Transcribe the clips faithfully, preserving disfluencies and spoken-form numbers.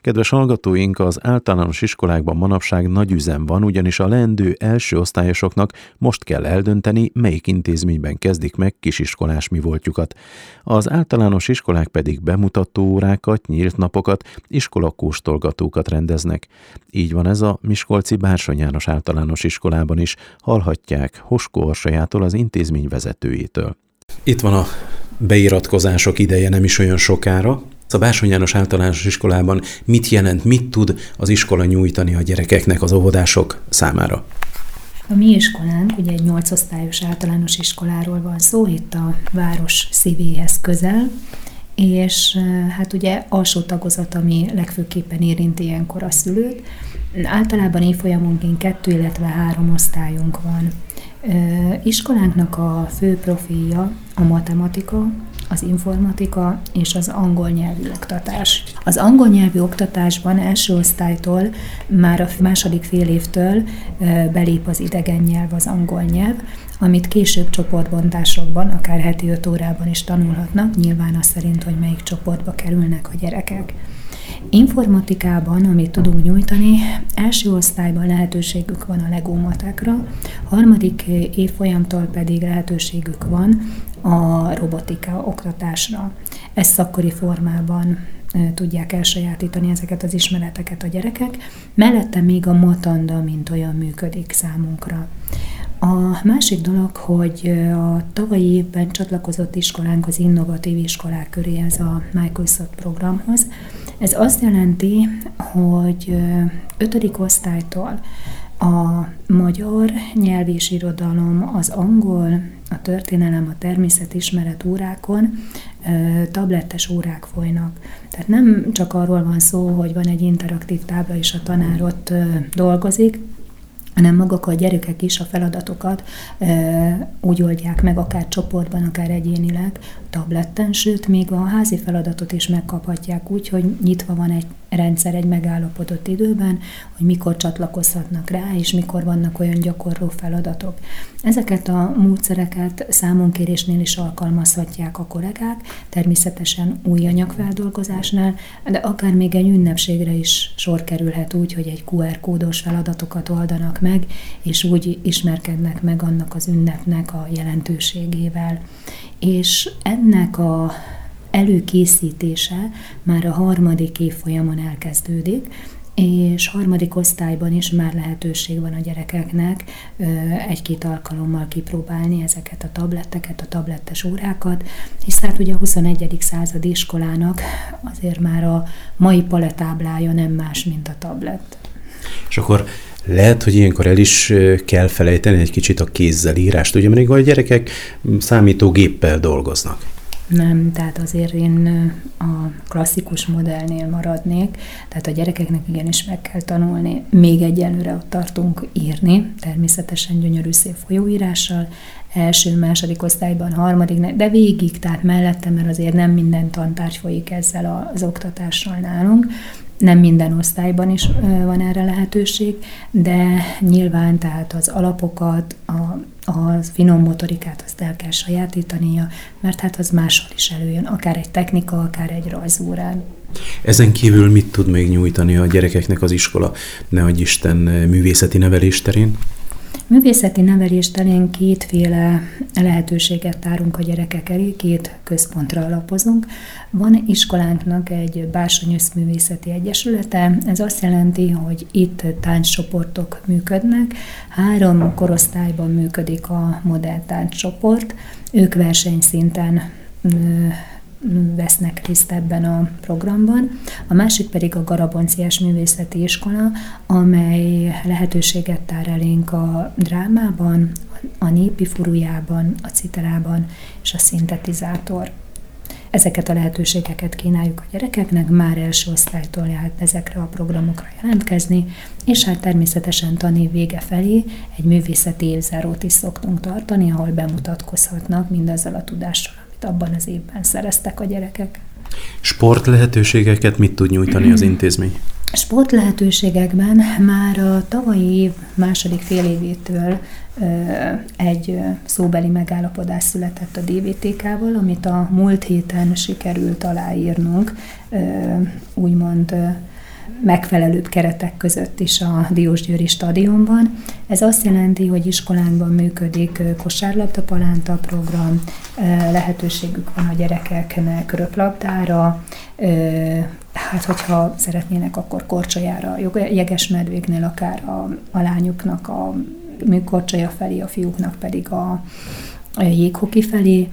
Kedves hallgatóink, az általános iskolákban manapság nagy üzem van, ugyanis a leendő első osztályosoknak most kell eldönteni, melyik intézményben kezdik meg kisiskolás mivoltjukat. Az általános iskolák pedig bemutató órákat, nyílt napokat, iskolakóstolgatókat rendeznek. Így van ez a miskolci Bársony János Általános Iskolában is, hallhatják Hoskó Orsolyától, az intézmény vezetőjétől. Itt van a beiratkozások ideje nem is olyan sokára. A Bársony János Általános Iskolában mit jelent, mit tud az iskola nyújtani a gyerekeknek, az óvodások számára? A mi iskolánk ugye egy nyolc osztályos általános iskoláról van szó, itt a város szívéhez közel, és hát ugye alsó tagozat, ami legfőképpen érinti ilyenkor a szülőt. Általában évfolyamonként kettő, illetve három osztályunk van. Iskolánknak a fő profilja a matematika, az informatika és az angol nyelvű oktatás. Az angol nyelvű oktatásban első osztálytól, már a második fél évtől belép az idegen nyelv, az angol nyelv, amit később csoportbontásokban, akár heti öt órában is tanulhatnak, nyilván az szerint, hogy melyik csoportba kerülnek a gyerekek. Informatikában, amit tudunk nyújtani, első osztályban lehetőségük van a Lego matekra, harmadik évfolyamtól pedig lehetőségük van a robotika oktatásra. Ezt szakkori formában tudják elsajátítani ezeket az ismereteket a gyerekek, mellette még a matanda, mint olyan működik számunkra. A másik dolog, hogy a tavalyi évben csatlakozott iskolánk az innovatív iskolák köréhez, a Microsoft programhoz. Ez azt jelenti, hogy ötödik osztálytól a magyar nyelv és irodalom, az angol, a történelem, a természetismeret órákon tablettes órák folynak. Tehát nem csak arról van szó, hogy van egy interaktív tábla és a tanár ott dolgozik, hanem maguk a gyerekek is a feladatokat e, úgy oldják meg, akár csoportban, akár egyénileg, tabletten, sőt, még a házi feladatot is megkaphatják úgy, hogy nyitva van egy rendszer egy megállapodott időben, hogy mikor csatlakozhatnak rá, és mikor vannak olyan gyakorló feladatok. Ezeket a módszereket számonkérésnél is alkalmazhatják a kollégák, természetesen új anyagfeldolgozásnál, de akár még egy ünnepségre is sor kerülhet úgy, hogy egy kú er kódos feladatokat oldanak meg, és úgy ismerkednek meg annak az ünnepnek a jelentőségével. És ennek a előkészítése már a harmadik évfolyamon elkezdődik, és harmadik osztályban is már lehetőség van a gyerekeknek egy-két alkalommal kipróbálni ezeket a tabletteket, a tablettes órákat, hisz hát ugye a huszonegyedik századi iskolának azért már a mai palettáblája nem más, mint a tablet. És akkor lehet, hogy ilyenkor el is kell felejteni egy kicsit a kézzel írást, ugye, mert a gyerekek számítógéppel dolgoznak. Nem, tehát azért én a klasszikus modellnél maradnék, tehát a gyerekeknek igenis meg kell tanulni. Még egyelőre ott tartunk írni, természetesen gyönyörű szép folyóírással, első, második osztályban, harmadik, de végig, tehát mellette, mert azért nem minden tantárgy folyik ezzel az oktatással nálunk. Nem minden osztályban is van erre lehetőség, de nyilván tehát az alapokat, a, a finom motorikát azt el kell sajátítania, mert hát az máshol is előjön, akár egy technika, akár egy rajzórán. Ezen kívül mit tud még nyújtani a gyerekeknek az iskola, nehogy Isten, művészeti nevelés terén? Művészeti nevelés terén kétféle lehetőséget tárunk a gyerekek elé, két központra alapozunk. Van iskolánknak egy Bársony Összművészeti Egyesülete, ez azt jelenti, hogy itt tánccsoportok működnek, három korosztályban működik a modern tánccsoport, ők versenyszinten vesznek részt ebben a programban. A másik pedig a Garabonciás Művészeti Iskola, amely lehetőséget tár elénk a drámában, a népi furujában, a citerában és a szintetizátor. Ezeket a lehetőségeket kínáljuk a gyerekeknek, már első osztálytól lehet ezekre a programokra jelentkezni, és hát természetesen tanév vége felé egy művészeti évzárót is szoktunk tartani, ahol bemutatkozhatnak mindazzal a tudással, abban az évben szereztek a gyerekek. Sport lehetőségeket mit tud nyújtani az intézmény? Sport lehetőségekben már a tavalyi év második fél évétől egy szóbeli megállapodás született a dé vé té ká-val, amit a múlt héten sikerült aláírnunk, úgymond megfelelőbb keretek között is a Diósgyőri stadionban. Ez azt jelenti, hogy iskolánkban működik kosárlabda palánta program, lehetőségük van a gyerekeknek röplabdára, hát hogyha szeretnének, akkor korcsolyára, Jegesmedvéknél akár a, a lányoknak a műkorcsolya felé, a fiúknak pedig a, a jéghoki felé,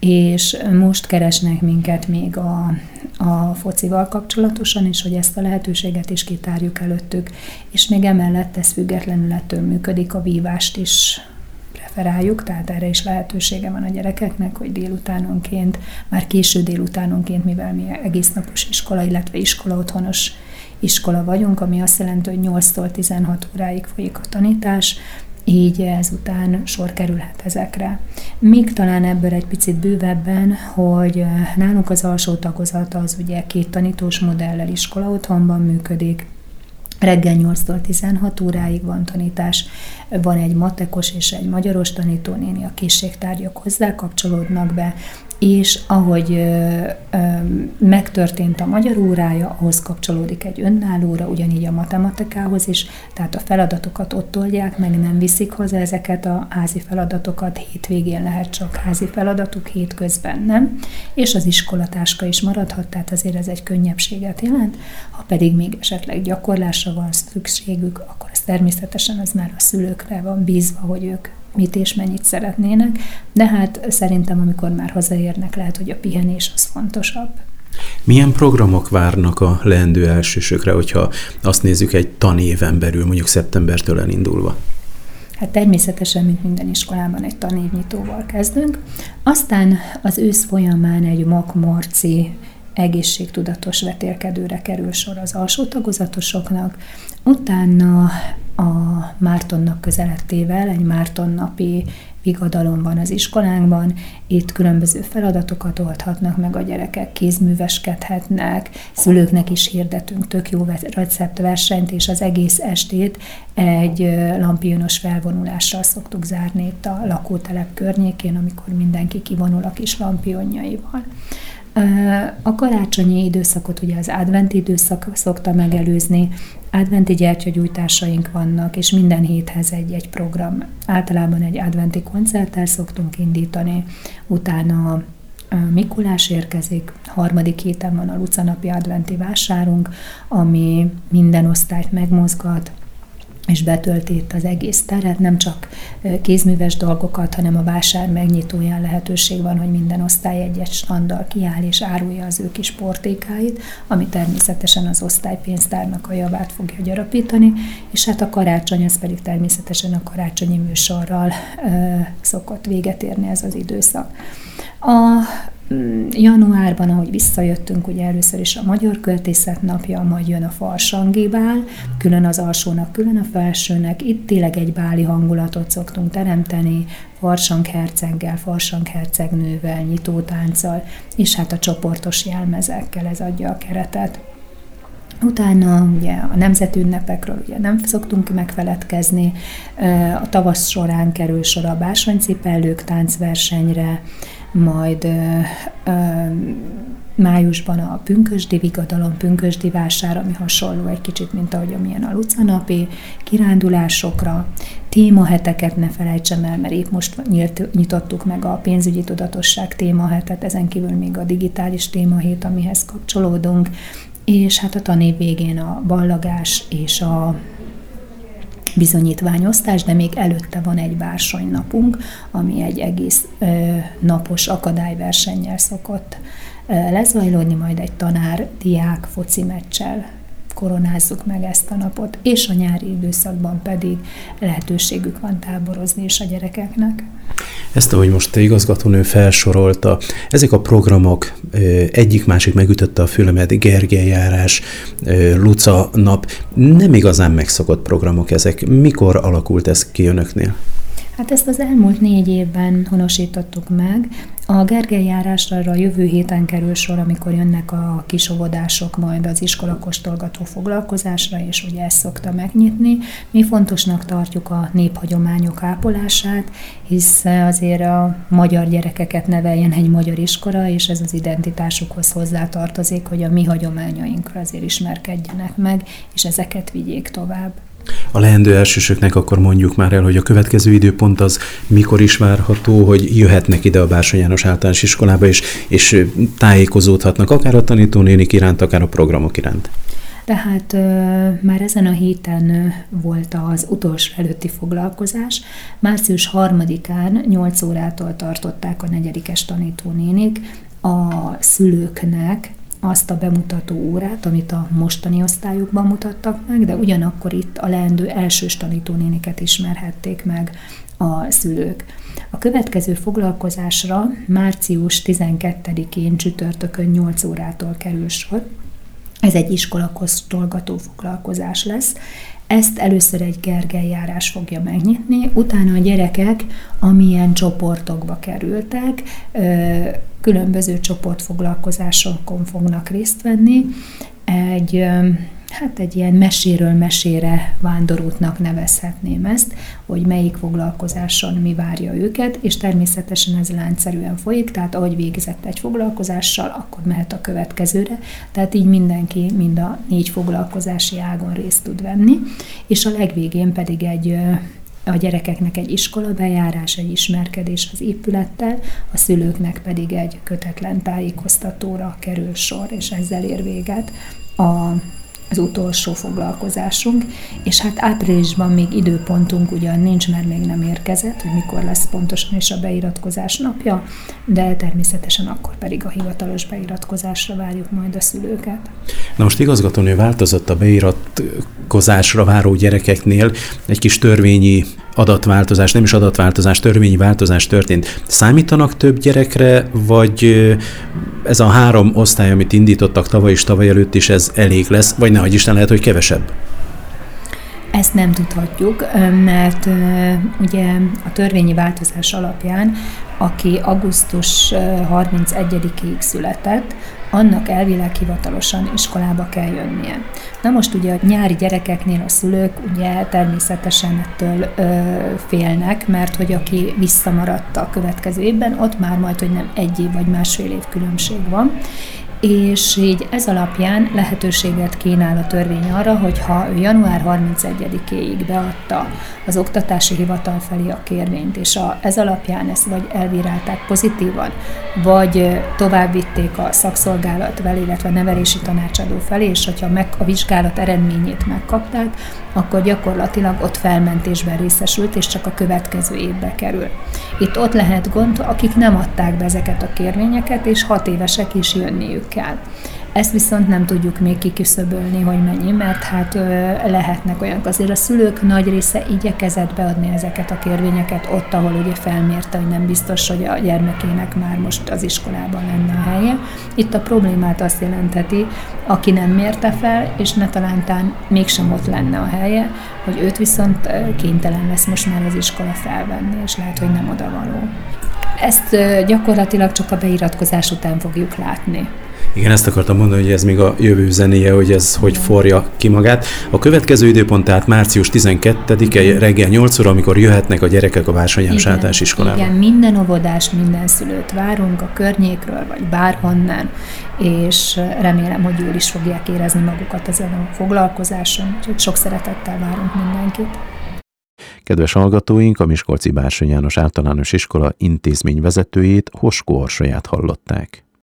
és most keresnek minket még a, a focival kapcsolatosan is, hogy ezt a lehetőséget is kitárjuk előttük, és még emellett ez függetlenül ettől működik, a vívást is preferáljuk, tehát erre is lehetősége van a gyerekeknek, hogy délutánonként, már késő délutánonként, mivel mi egész napos iskola, illetve iskola otthonos iskola vagyunk, ami azt jelenti, hogy nyolctól tizenhat óráig folyik a tanítás, így ezután sor kerülhet ezekre. Még talán ebből egy picit bővebben, hogy nálunk az alsó tagozat az ugye két tanítós modellel iskola otthonban működik, reggel nyolctól tizenhat óráig van tanítás, van egy matekos és egy magyaros tanítónéni, a készségtárgyak hozzá kapcsolódnak be, és ahogy ö, ö, megtörtént a magyar órája, ahhoz kapcsolódik egy önálló óra, ugyanígy a matematikához is, tehát a feladatokat ott oldják, meg nem viszik hozzá ezeket a házi feladatokat, hétvégén lehet csak házi feladatuk, hétközben nem, és az iskolatáska is maradhat, tehát azért ez egy könnyebbséget jelent, ha pedig még esetleg gyakorlásra van szükségük, akkor ez természetesen az már a szülőkre van bízva, hogy ők mit és mennyit szeretnének, de hát szerintem, amikor már hazaérnek, lehet, hogy a pihenés az fontosabb. Milyen programok várnak a leendő elsősökre, hogyha azt nézzük egy tanéven belül, mondjuk szeptembertől elindulva? Hát természetesen, mint minden iskolában, egy tanévnyitóval kezdünk. Aztán az ősz folyamán egy makmorci egészségtudatos vetélkedőre kerül sor az alsó tagozatosoknak, utána a Mártonnak közelettével egy Mártonnapi vigadalom van az iskolánkban, itt különböző feladatokat oldhatnak meg a gyerekek, kézműveskedhetnek, szülőknek is hirdetünk tök jó receptversenyt, és az egész estét egy lampionos felvonulással szoktuk zárni itt a lakótelep környékén, amikor mindenki kivonul a kis lampionjaival. A karácsonyi időszakot ugye az adventi időszak szokta megelőzni, adventi gyertyagyújtásaink vannak, és minden héthez egy-egy program. Általában egy adventi koncerttel szoktunk indítani, utána Mikulás érkezik, harmadik héten van a Lucanapi adventi vásárunk, ami minden osztályt megmozgat, és betölti itt az egész teret, nem csak kézműves dolgokat, hanem a vásár megnyitóján lehetőség van, hogy minden osztály egy-egy standal kiáll és árulja az ő kis portékáit, ami természetesen az osztálypénztárnak a javát fogja gyarapítani, és hát a karácsony, ez pedig természetesen a karácsonyi műsorral ö, szokott véget érni ez az időszak. A januárban, ahogy visszajöttünk, ugye először is a Magyar Költészet napja, majd jön a farsangi bál, külön az alsónak, külön a felsőnek. Itt tényleg egy báli hangulatot szoktunk teremteni, farsangherceggel, farsanghercegnővel, nyitótánccal, és hát a csoportos jelmezekkel, ez adja a keretet. Utána ugye a nemzeti ünnepekről ugye nem szoktunk megfeledkezni, a tavasz során kerül sor a bársonycipellők táncversenyre, majd ö, ö, májusban a pünkösdi vigadalom, pünkösdi vásár, ami hasonló egy kicsit, mint ahogy amilyen a Lucanapi, kirándulásokra, témaheteket ne felejtsem el, mert épp most nyílt, nyitottuk meg a pénzügyi tudatosság témahetet, ezen kívül még a digitális témahét, amihez kapcsolódunk, és hát a tanév végén a ballagás és a bizonyítványosztás, de még előtte van egy bársonynapunk, ami egy egész ö, napos akadályversennyel szokott ö, lezajlódni, majd egy tanár-diák foci meccsel koronázzuk meg ezt a napot, és a nyári időszakban pedig lehetőségük van táborozni is a gyerekeknek. Ezt, ahogy most a igazgatónő felsorolta, ezek a programok egyik-másik megütötte a fülemet, Gergely járás, Luca nap, nem igazán megszokott programok ezek. Mikor alakult ez ki önöknél? Hát ezt az elmúlt négy évben honosítottuk meg. A Gergely járásra a jövő héten kerül sor, amikor jönnek a kisóvodások majd az iskolakostolgató foglalkozásra, és ugye ezt szokta megnyitni. Mi fontosnak tartjuk a néphagyományok ápolását, hisz azért a magyar gyerekeket neveljen egy magyar iskola, és ez az identitásukhoz hozzátartozik, hogy a mi hagyományainkra azért ismerkedjenek meg, és ezeket vigyék tovább. A leendő elsősöknek akkor mondjuk már el, hogy a következő időpont az mikor is várható, hogy jöhetnek ide a Bársony János Általános Iskolába, és, és tájékozódhatnak akár a tanítónénik iránt, akár a programok iránt. Tehát már ezen a héten volt az utolsó előtti foglalkozás. Március harmadikán nyolc órától tartották a negyedikes tanítónénik a szülőknek azt a bemutató órát, amit a mostani osztályokban mutattak meg, de ugyanakkor itt a leendő elsős tanítónéniket ismerhették meg a szülők. A következő foglalkozásra március tizenkettedikén csütörtökön nyolc órától kerül sor. Ez egy iskolakostolgató foglalkozás lesz. Ezt először egy Gergely járás fogja megnyitni, utána a gyerekek, amilyen csoportokba kerültek, különböző csoportfoglalkozásokon fognak részt venni. Egy, hát egy ilyen meséről mesére vándorútnak nevezhetném ezt, hogy melyik foglalkozáson mi várja őket, és természetesen ez láncszerűen folyik, tehát ahogy végzett egy foglalkozással, akkor mehet a következőre, tehát így mindenki mind a négy foglalkozási ágon részt tud venni, és a legvégén pedig egy a gyerekeknek egy iskolabejárás, egy ismerkedés az épülettel, a szülőknek pedig egy kötetlen tájékoztatóra kerül sor, és ezzel ér véget a az utolsó foglalkozásunk, és hát áprilisban még időpontunk ugyan nincs, mert még nem érkezett, hogy mikor lesz pontosan is a beiratkozás napja, de természetesen akkor pedig a hivatalos beiratkozásra várjuk majd a szülőket. Na most igazgatónő, változott a beiratkozásra váró gyerekeknél, egy kis törvényi adatváltozás, nem is adatváltozás, törvényi változás történt. Számítanak több gyerekre, vagy ez a három osztály, amit indítottak tavaly és tavaly előtt is, ez elég lesz, vagy nehogy Isten, lehet, hogy kevesebb? Ezt nem tudhatjuk, mert ugye a törvényi változás alapján, aki augusztus harmincegyedikéig született, annak elvileg hivatalosan iskolába kell jönnie. Na most ugye a nyári gyerekeknél a szülők ugye természetesen ettől ö, félnek, mert hogy aki visszamaradt a következő évben, ott már majd, hogy nem egy év vagy másfél év különbség van, és így ez alapján lehetőséget kínál a törvény arra, hogy ha ő január harmincegyedikéig beadta az oktatási hivatal felé a kérvényt, és a, ez alapján ezt vagy elbírálták pozitívan, vagy továbbvitték a szakszolgálat felé, illetve a nevelési tanácsadó felé, és hogyha meg, a vizsgálat eredményét megkapták, akkor gyakorlatilag ott felmentésben részesült, és csak a következő évbe kerül. Itt ott lehet gond, akik nem adták be ezeket a kérvényeket, és hat évesek is jönniük kell. Ezt viszont nem tudjuk még kiküszöbölni, hogy mennyi, mert hát ö, lehetnek olyanok. Azért a szülők nagy része igyekezett beadni ezeket a kérvényeket ott, ahol ugye felmérte, hogy nem biztos, hogy a gyermekének már most az iskolában lenne a helye. Itt a problémát azt jelentheti, aki nem mérte fel, és ne talántán mégsem ott lenne a helye, hogy őt viszont kénytelen lesz most már az iskola felvenni, és lehet, hogy nem odavaló. Ezt ö, gyakorlatilag csak a beiratkozás után fogjuk látni. Igen, ezt akartam mondani, hogy ez még a jövő zenéje, hogy ez hogy forja ki magát. A következő időpont tehát március tizenkettedike reggel nyolc óra, amikor jöhetnek a gyerekek a Bársony János Általános Iskolába. Igen, minden óvodást, minden szülőt várunk a környékről, vagy bárhonnan, és remélem, hogy jól is fogják érezni magukat ezen a foglalkozáson, úgyhogy sok szeretettel várunk mindenkit. Kedves hallgatóink, a Miskolci Bársony János Általános Iskola intézményvezetőjét, Hoskó Orsolyát hallották.